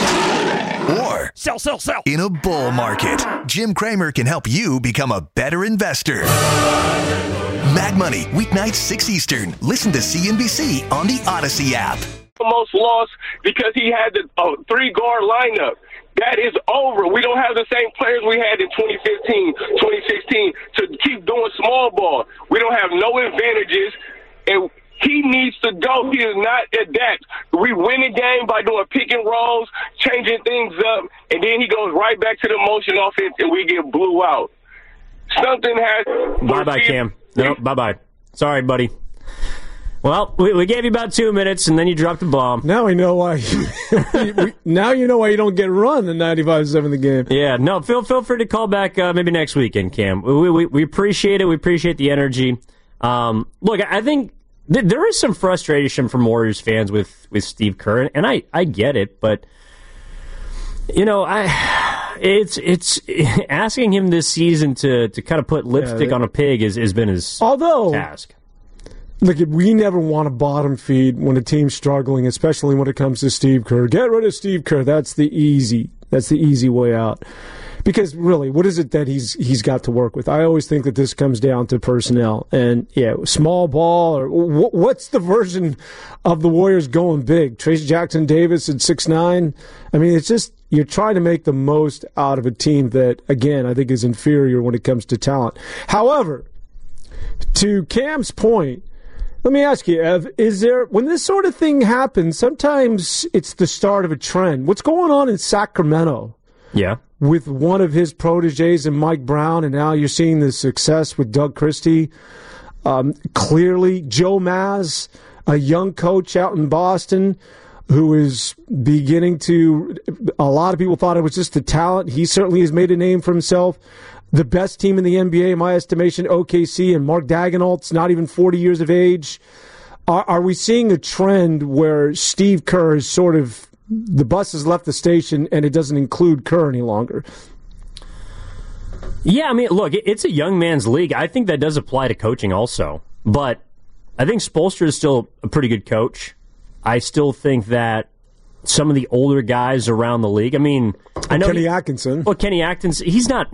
or sell, sell, sell. in a bull market, Jim Cramer can help you become a better investor. Mad Money, weeknights six Eastern. Listen to C N B C on the Odyssey app. Almost lost because he had the uh, three-guard lineup. That is over. We don't have the same players we had in twenty fifteen, twenty sixteen to keep doing small ball. We don't have no advantages. And he needs to go. He is not adapt. We win the game by doing pick and rolls, changing things up, and then he goes right back to the motion offense, and we get blew out. Something has. Bye-bye, Cam. No, bye-bye. Sorry, buddy. Well, we, we gave you about two minutes, and then you dropped the bomb. Now we know why. we, now you know why you don't get run in ninety-five seven the game. Yeah, no, feel feel free to call back uh, maybe next weekend, Cam. We, we we appreciate it. We appreciate the energy. Um, look, I think th- there is some frustration from Warriors fans with, with Steve Kerr, and I, I get it, but you know, I it's it's asking him this season to, to kind of put lipstick yeah, they, on a pig has, has been his although, task. Look, we never want to bottom feed when a team's struggling, especially when it comes to Steve Kerr. Get rid of Steve Kerr. That's the easy. That's the easy way out. Because really, what is it that he's he's got to work with? I always think that this comes down to personnel and yeah, small ball or w- what's the version of the Warriors going big? Trace Jackson Davis at six nine. I mean, it's just you're trying to make the most out of a team that again I think is inferior when it comes to talent. However, to Cam's point. Let me ask you, Ev, is there, when this sort of thing happens, sometimes it's the start of a trend. What's going on in Sacramento? Yeah. With one of his proteges and Mike Brown, and now you're seeing the success with Doug Christie. Um, clearly, Joe Maz, a young coach out in Boston, who is beginning to, a lot of people thought it was just the talent. He certainly has made a name for himself. The best team in the N B A, in my estimation, O K C, and Mark Daigneault's not even forty years of age. Are, are we seeing a trend where Steve Kerr is sort of, the bus has left the station and it doesn't include Kerr any longer? Yeah, I mean, look, it's a young man's league. I think that does apply to coaching also. But I think Spoelstra is still a pretty good coach. I still think that some of the older guys around the league, I mean, I know Kenny he, Atkinson. Well, Kenny Atkinson, he's not.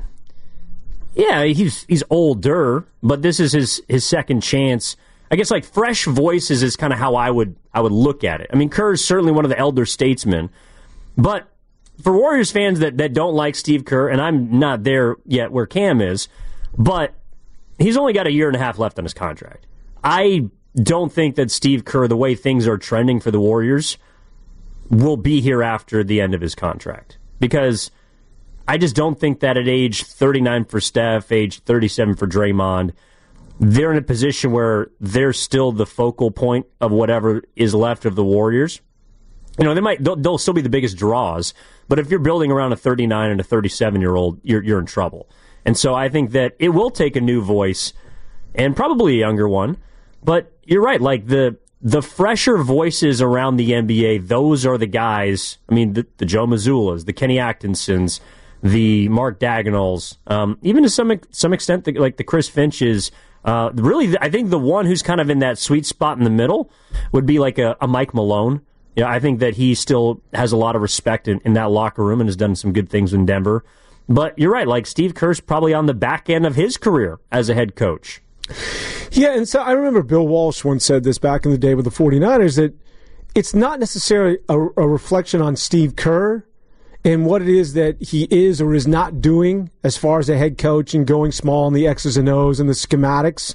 Yeah, he's he's older, but this is his, his second chance. I guess like fresh voices is kind of how I would I would look at it. I mean, Kerr is certainly one of the elder statesmen, but for Warriors fans that, that don't like Steve Kerr, and I'm not there yet where Cam is, but he's only got a year and a half left on his contract. I don't think that Steve Kerr, the way things are trending for the Warriors, will be here after the end of his contract because I just don't think that at age thirty-nine for Steph, age thirty-seven for Draymond, they're in a position where they're still the focal point of whatever is left of the Warriors. You know, they might they'll, they'll still be the biggest draws, but if you're building around a thirty-nine and a thirty-seven-year-old, you're you're in trouble. And so I think that it will take a new voice and probably a younger one. But you're right, like the the fresher voices around the N B A, those are the guys. I mean, the, the Joe Mazzulas, the Kenny Atkinsons, the Mark Daigneaults, um, even to some some extent, the, like the Chris Finches. Uh, really, I think the one who's kind of in that sweet spot in the middle would be like a, a Mike Malone. You know, I think that he still has a lot of respect in, in that locker room and has done some good things in Denver. But you're right, like Steve Kerr's probably on the back end of his career as a head coach. Yeah, and so I remember Bill Walsh once said this back in the day with the 49ers, that it's not necessarily a, a reflection on Steve Kerr and what it is that he is or is not doing as far as a head coach and going small on the X's and O's and the schematics.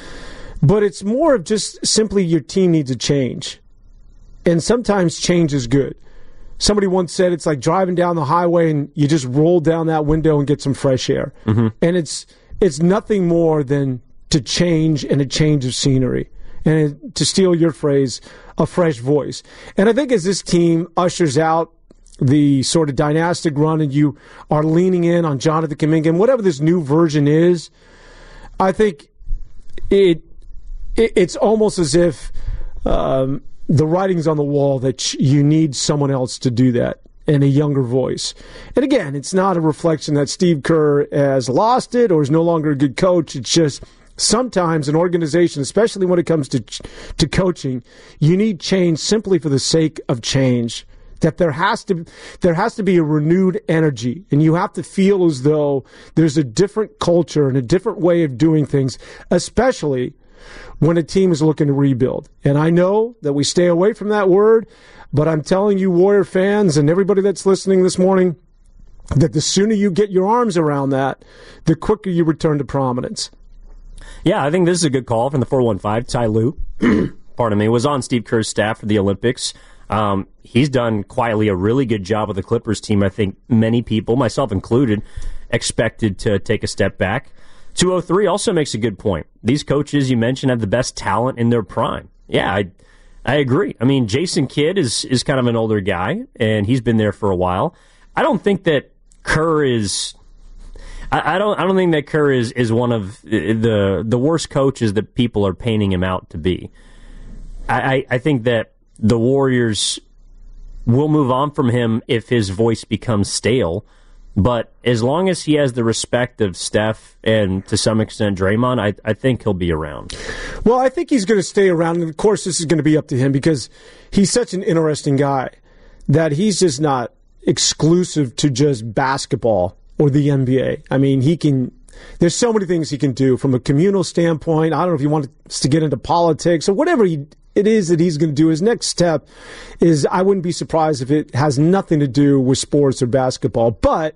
But it's more of just simply your team needs a change. And sometimes change is good. Somebody once said it's like driving down the highway and you just roll down that window and get some fresh air. Mm-hmm. And it's it's nothing more than to change and a change of scenery. And to steal your phrase, a fresh voice. And I think as this team ushers out the sort of dynastic run and you are leaning in on Jonathan Kuminga and whatever this new version is, I think it, it it's almost as if um, the writing's on the wall that you need someone else to do that and a younger voice. And again, it's not a reflection that Steve Kerr has lost it or is no longer a good coach. It's just sometimes an organization, especially when it comes to to coaching, you need change simply for the sake of change. That there has to there has to be a renewed energy, and you have to feel as though there's a different culture and a different way of doing things, especially when a team is looking to rebuild. And I know that we stay away from that word, but I'm telling you, Warrior fans and everybody that's listening this morning, that the sooner you get your arms around that, the quicker you return to prominence. Yeah, I think this is a good call from the four one five, Ty Lue. pardon me, was on Steve Kerr's staff for the Olympics. Um, he's done quietly a really good job with the Clippers team. I think many people, myself included, expected to take a step back. two oh three also makes a good point. These coaches you mentioned have the best talent in their prime. Yeah, I I agree. I mean, Jason Kidd is, is kind of an older guy, and he's been there for a while. I don't think that Kerr is... I, I don't I don't think that Kerr is, is one of the the worst coaches that people are painting him out to be. I, I, I think that the Warriors will move on from him if his voice becomes stale. But as long as he has the respect of Steph and, to some extent, Draymond, I, I think he'll be around. Well, I think he's going to stay around. And, of course, this is going to be up to him because he's such an interesting guy that he's just not exclusive to just basketball or the N B A. I mean, he can... There's so many things he can do from a communal standpoint. I don't know if he wants to get into politics or whatever he, it is that he's going to do. His next step is, I wouldn't be surprised if it has nothing to do with sports or basketball. But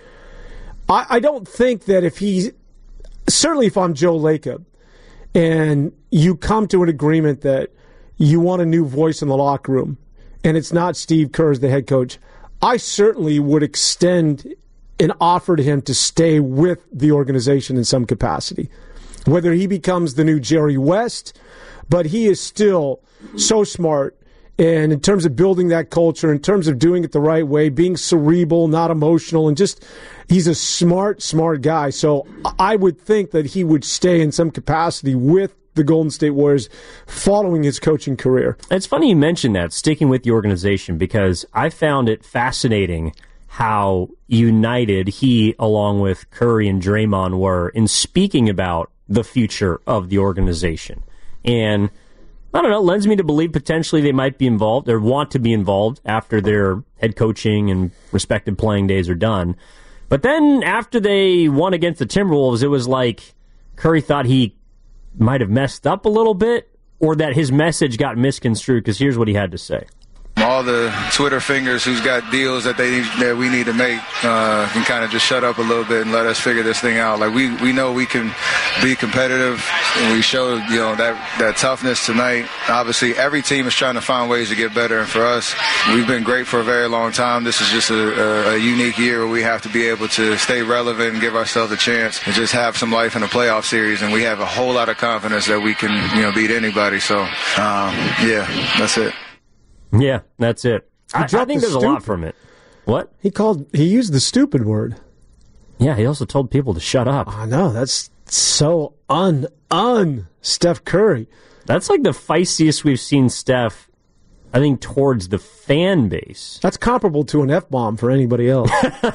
I, I don't think that if he, certainly if I'm Joe Lacob, and you come to an agreement that you want a new voice in the locker room, and it's not Steve Kerr as the head coach, I certainly would extend an offer to him to stay with the organization in some capacity. Whether he becomes the new Jerry West, but he is still so smart. And in terms of building that culture, in terms of doing it the right way, being cerebral, not emotional, and just, he's a smart, smart guy. So I would think that he would stay in some capacity with the Golden State Warriors following his coaching career. It's funny you mentioned that, sticking with the organization, because I found it fascinating how united he, along with Curry and Draymond, were in speaking about the future of the organization. And I don't know, it lends me to believe potentially they might be involved or want to be involved after their head coaching and respective playing days are done. But then after they won against the Timberwolves, it was like Curry thought he might have messed up a little bit, or that his message got misconstrued, because here's what he had to say. All the Twitter fingers who's got deals that they that we need to make uh, can kind of just shut up a little bit and let us figure this thing out. Like we, we know we can be competitive, and we showed you know that that toughness tonight. Obviously, every team is trying to find ways to get better, and for us, we've been great for a very long time. This is just a, a, a unique year where we have to be able to stay relevant and give ourselves a chance and just have some life in a playoff series. And we have a whole lot of confidence that we can you know beat anybody. So um, yeah, that's it. Yeah, that's it. I, I think the there's stupid. a lot from it. What? He called. He used the stupid word. Yeah, he also told people to shut up. I know. That's so un un Steph Curry. That's like the feistiest we've seen Steph, I think, towards the fan base. That's comparable to an F-bomb for anybody else.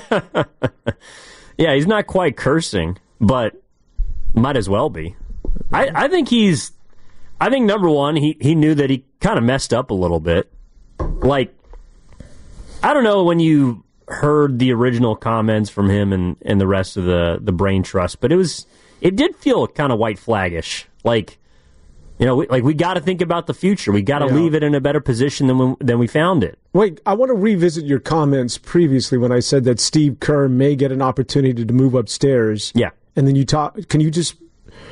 Yeah, he's not quite cursing, but might as well be. I, I think he's... I think, number one, he, he knew that he kind of messed up a little bit. Like, I don't know when you heard the original comments from him and, and the rest of the, the Brain Trust, but it was it did feel kind of white flaggish. Like, you know, we, like we got to think about the future. We got to yeah. leave it in a better position than we, than we found it. Wait, I want to revisit your comments previously when I said that Steve Kerr may get an opportunity to move upstairs. Yeah. And then you talk. Can you just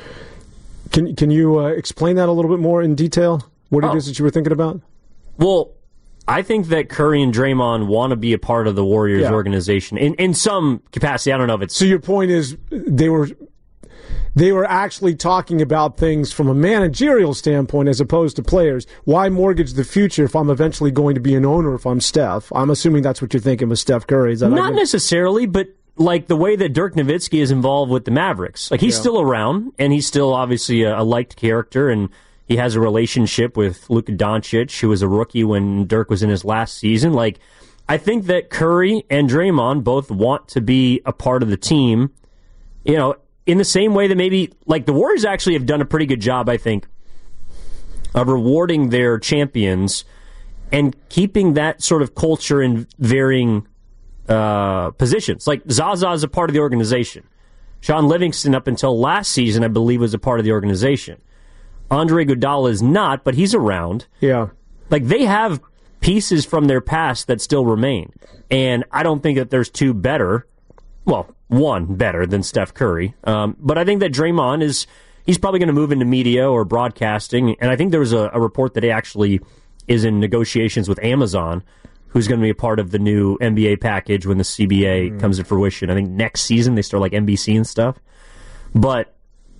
can can you uh, explain that a little bit more in detail? What it oh. is that you were thinking about? Well, I think that Curry and Draymond want to be a part of the Warriors yeah. organization in in some capacity. I don't know if it's... So your point is they were they were actually talking about things from a managerial standpoint as opposed to players. Why mortgage the future if I'm eventually going to be an owner if I'm Steph? I'm assuming that's what you're thinking with Steph Curry. Is that Not necessarily, but like the way that Dirk Nowitzki is involved with the Mavericks. Like he's yeah. still around, and he's still obviously a, a liked character, and he has a relationship with Luka Doncic, who was a rookie when Dirk was in his last season. Like, I think that Curry and Draymond both want to be a part of the team, you know, in the same way that maybe, like, the Warriors actually have done a pretty good job, I think, of rewarding their champions and keeping that sort of culture in varying uh, positions. Like, Zaza is a part of the organization. Sean Livingston, up until last season, I believe, was a part of the organization. Andre Iguodala is not, but he's around. Yeah. Like, they have pieces from their past that still remain. And I don't think that there's two better, well, one better than Steph Curry. Um, but I think that Draymond is he's probably going to move into media or broadcasting. And I think there was a, a report that he actually is in negotiations with Amazon, who's going to be a part of the new N B A package when the C B A mm. comes to fruition. I think next season they start like N B C and stuff. But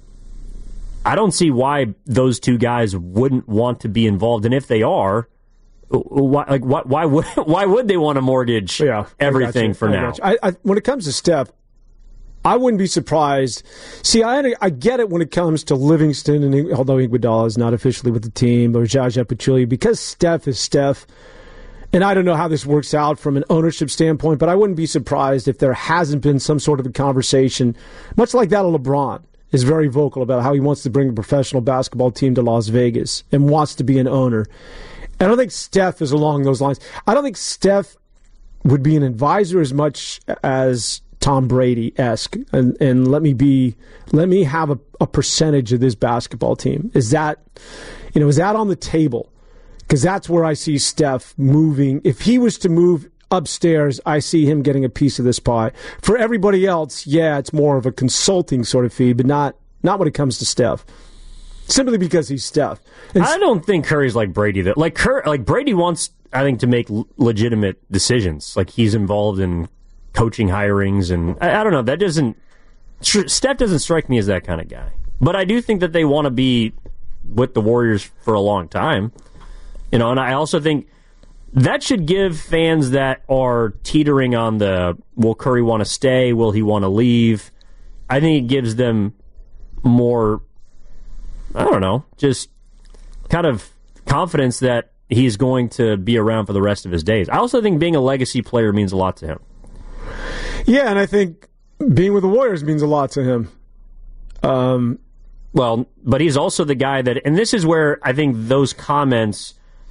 I don't see why those two guys wouldn't want to be involved. And if they are, why, like, why, why would why would they want to mortgage yeah, everything for I now? I, I, when it comes to Steph, I wouldn't be surprised. See, I I get it when it comes to Livingston, and although Iguodala is not officially with the team, or Zaza Pachulia, because Steph is Steph. And I don't know how this works out from an ownership standpoint, but I wouldn't be surprised if there hasn't been some sort of a conversation, much like that of LeBron is very vocal about how he wants to bring a professional basketball team to Las Vegas and wants to be an owner. I don't think Steph is along those lines. I don't think Steph would be an advisor as much as Tom Brady-esque. And, and let me be, let me have a, a percentage of this basketball team. Is that, you know, is that on the table? Because that's where I see Steph moving. If he was to move upstairs, I see him getting a piece of this pie. For everybody else, yeah, it's more of a consulting sort of fee, but not not when it comes to Steph. Simply because he's Steph. And I don't think Curry's like Brady. That like Cur- like Brady wants, I think, to make l- legitimate decisions. Like he's involved in coaching hirings, and I, I don't know. That doesn't Steph doesn't strike me as that kind of guy. But I do think that they want to be with the Warriors for a long time. You know, and I also think that should give fans that are teetering on the, will Curry want to stay? Will he want to leave? I think it gives them more, I don't know, just kind of confidence that he's going to be around for the rest of his days. I also think being a legacy player means a lot to him. Yeah, and I think being with the Warriors means a lot to him. Um, well, but he's also the guy that, and this is where I think those comments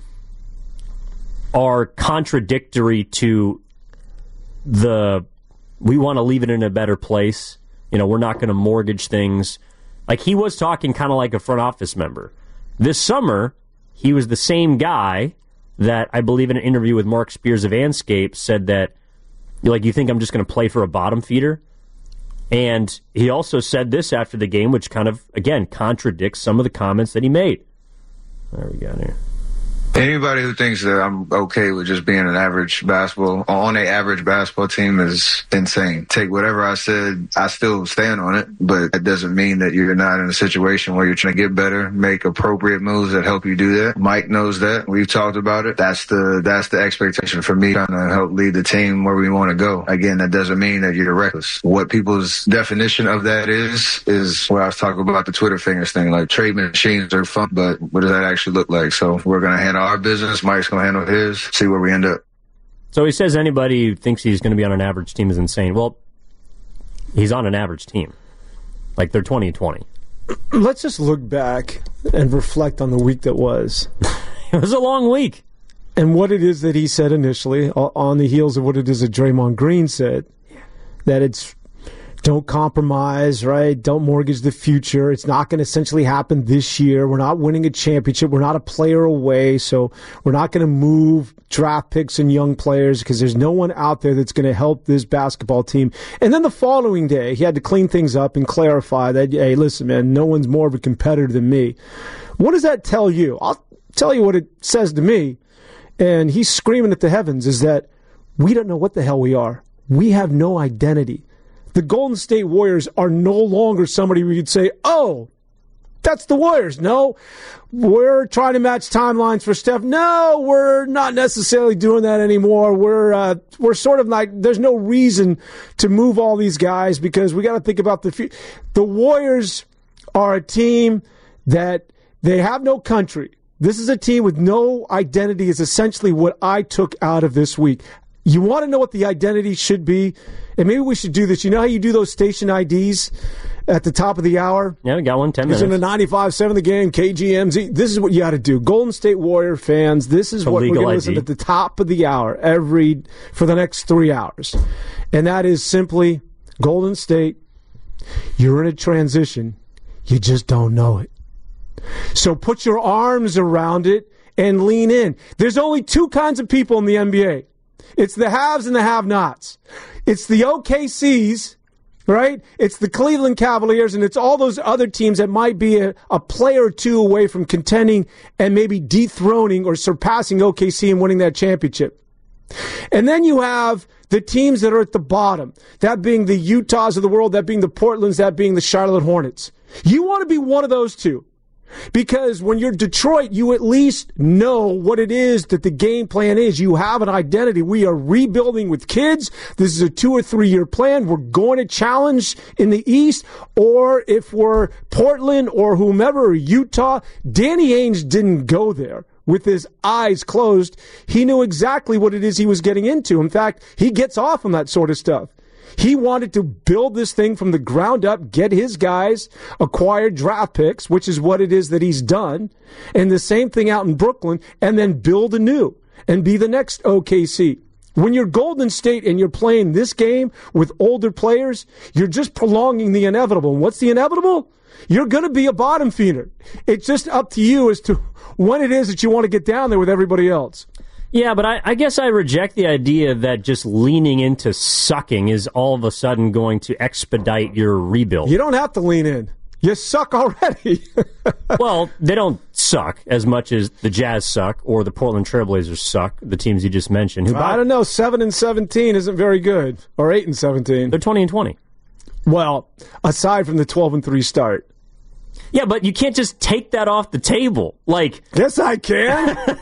are contradictory to the, we want to leave it in a better place. You know, we're not going to mortgage things. Like, he was talking kind of like a front office member. This summer, he was the same guy that I believe in an interview with Mark Spears of Anscape said that, like, you think I'm just going to play for a bottom feeder? And he also said this after the game, which kind of, again, contradicts some of the comments that he made. There we go here. Anybody who thinks that I'm okay with just being an average basketball, on a average basketball team is insane. Take whatever I said, I still stand on it, but it doesn't mean that you're not in a situation where you're trying to get better, make appropriate moves that help you do that. Mike knows that. We've talked about it. That's the that's the expectation for me, trying to help lead the team where we want to go. Again, that doesn't mean that you're reckless. What people's definition of that is, is what I was talking about, the Twitter fingers thing. Like, trade machines are fun, but what does that actually look like? So we're going to handle our business, Mike's going to handle his, see where we end up. So he says anybody who thinks he's going to be on an average team is insane. Well, he's on an average team. Like, they're twenty and twenty. Let's just look back and reflect on the week that was. It was a long week. And what it is that he said initially, on the heels of what it is that Draymond Green said, that it's don't compromise, right? Don't mortgage the future. It's not going to essentially happen this year. We're not winning a championship. We're not a player away, so we're not going to move draft picks and young players because there's no one out there that's going to help this basketball team. And then the following day, he had to clean things up and clarify that, hey, listen, man, no one's more of a competitor than me. What does that tell you? I'll tell you what it says to me, and he's screaming at the heavens, is that we don't know what the hell we are. We have no identity. The Golden State Warriors are no longer somebody we could say, oh, that's the Warriors. No, we're trying to match timelines for Steph. No, we're not necessarily doing that anymore. We're uh, we're sort of like, there's no reason to move all these guys because we got to think about the future. The Warriors are a team that they have no country. This is a team with no identity is essentially what I took out of this week. You want to know what the identity should be? And maybe we should do this. You know how you do those station I Ds at the top of the hour? Yeah, we got one, ten minutes. It's in the ninety-five seven The Game, K G M Z. This is what you got to do. Golden State Warrior fans, this is what we're going to listen at the top of the hour every for the next three hours. And that is simply Golden State, you're in a transition. You just don't know it. So put your arms around it and lean in. There's only two kinds of people in the N B A. It's the haves and the have-nots. It's the O K Cs right? It's the Cleveland Cavaliers, and it's all those other teams that might be a, a player or two away from contending and maybe dethroning or surpassing O K C and winning that championship. And then you have the teams that are at the bottom, that being the Utahs of the world, that being the Portlands, that being the Charlotte Hornets. You want to be one of those two. Because when you're Detroit, you at least know what it is that the game plan is. You have an identity. We are rebuilding with kids. This is a two or three year plan. We're going to challenge in the East. Or if we're Portland or whomever, or Utah, Danny Ainge didn't go there with his eyes closed. He knew exactly what it is he was getting into. In fact, he gets off on that sort of stuff. He wanted to build this thing from the ground up, get his guys, acquire draft picks, which is what it is that he's done, and the same thing out in Brooklyn, and then build anew and be the next O K C. When you're Golden State and you're playing this game with older players, you're just prolonging the inevitable. And what's the inevitable? You're going to be a bottom feeder. It's just up to you as to when it is that you want to get down there with everybody else. Yeah, but I, I guess I reject the idea that just leaning into sucking is all of a sudden going to expedite your rebuild. You don't have to lean in. You suck already. Well, they don't suck as much as the Jazz suck or the Portland Trailblazers suck, the teams you just mentioned. Who I don't know. seven and seventeen isn't very good. Or eight and seventeen. They're twenty and twenty. Well, aside from the twelve and three start. Yeah, but you can't just take that off the table. Like, yes, I can.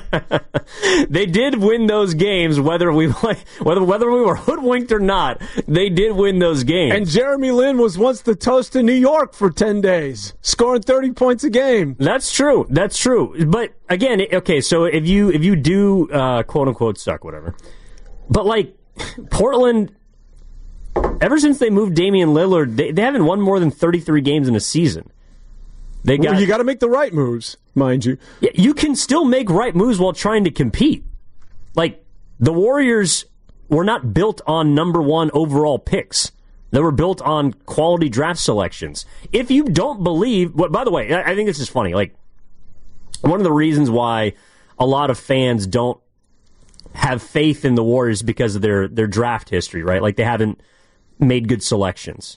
They did win those games, whether we whether whether we were hoodwinked or not. They did win those games. And Jeremy Lin was once the toast of New York for ten days, scoring thirty points a game. That's true. That's true. But again, okay, so if you if you do uh, quote unquote suck, whatever. But like Portland, ever since they moved Damian Lillard, they, they haven't won more than thirty-three games in a season. They got, well, you got to make the right moves, mind you. Yeah, you can still make right moves while trying to compete. Like, the Warriors were not built on number one overall picks. They were built on quality draft selections. If you don't believe... Well, by the way, I think this is funny. Like, one of the reasons why a lot of fans don't have faith in the Warriors because of their, their draft history, right? Like, they haven't made good selections.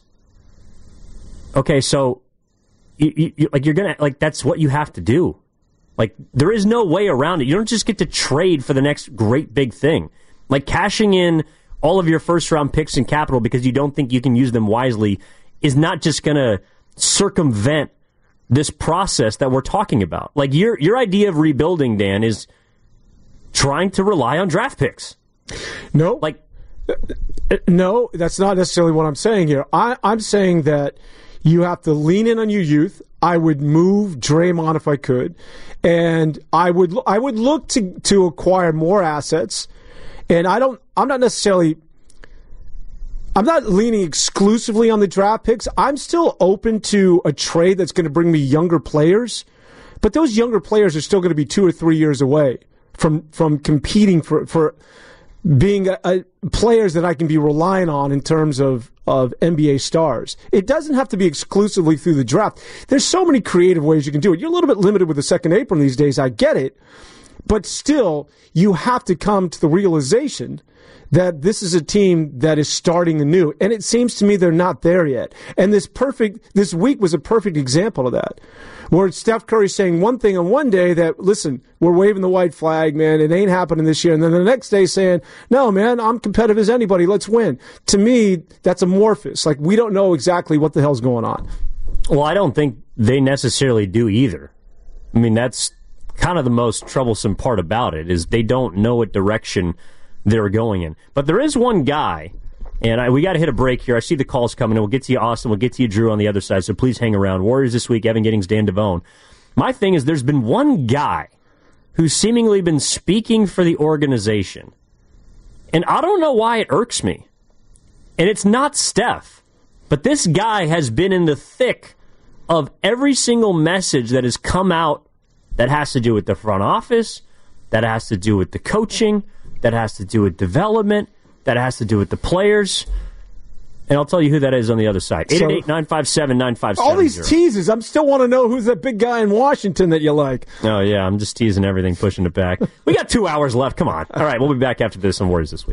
Okay, so... You, you, you, like you're gonna like that's what you have to do. Like there is no way around it. You don't just get to trade for the next great big thing. Like cashing in all of your first round picks and capital because you don't think you can use them wisely is not just gonna circumvent this process that we're talking about. Like your your idea of rebuilding, Dan, is trying to rely on draft picks. No, like no, that's not necessarily what I'm saying here. I, I'm saying that. You have to lean in on your youth. I would move Draymond if I could, and I would I would look to to acquire more assets. And I don't. I'm not necessarily. I'm not leaning exclusively on the draft picks. I'm still open to a trade that's going to bring me younger players, but those younger players are still going to be two or three years away from from competing for for being a, a players that I can be relying on in terms of. of N B A stars. It doesn't have to be exclusively through the draft. There's so many creative ways you can do it. You're a little bit limited with the second apron these days, I get it. But still, you have to come to the realization that this is a team that is starting anew. And it seems to me they're not there yet. And this perfect, this week was a perfect example of that. Where Steph Curry saying one thing on one day that, listen, we're waving the white flag, man, it ain't happening this year. And then the next day saying, no, man, I'm competitive as anybody, let's win. To me, that's amorphous. Like, we don't know exactly what the hell's going on. Well, I don't think they necessarily do either. I mean, that's kind of the most troublesome part about it, is they don't know what direction they're going in. But there is one guy, and I, we got to hit a break here. I see the calls coming, and we'll get to you, Austin. We'll get to you, Drew, on the other side, so please hang around. Warriors this week, Evan Giddings, Dan Devone. My thing is there's been one guy who's seemingly been speaking for the organization, and I don't know why it irks me. And it's not Steph, but this guy has been in the thick of every single message that has come out that has to do with the front office, that has to do with the coaching, that has to do with development, that has to do with the players. And I'll tell you who that is on the other side. eight eight eight, nine five seven, nine five seven zero. All these teases. I'm still want to know who's that big guy in Washington that you like. Oh, yeah. I'm just teasing everything, pushing it back. We got two hours left. Come on. All right. We'll be back after this on Warriors This Week.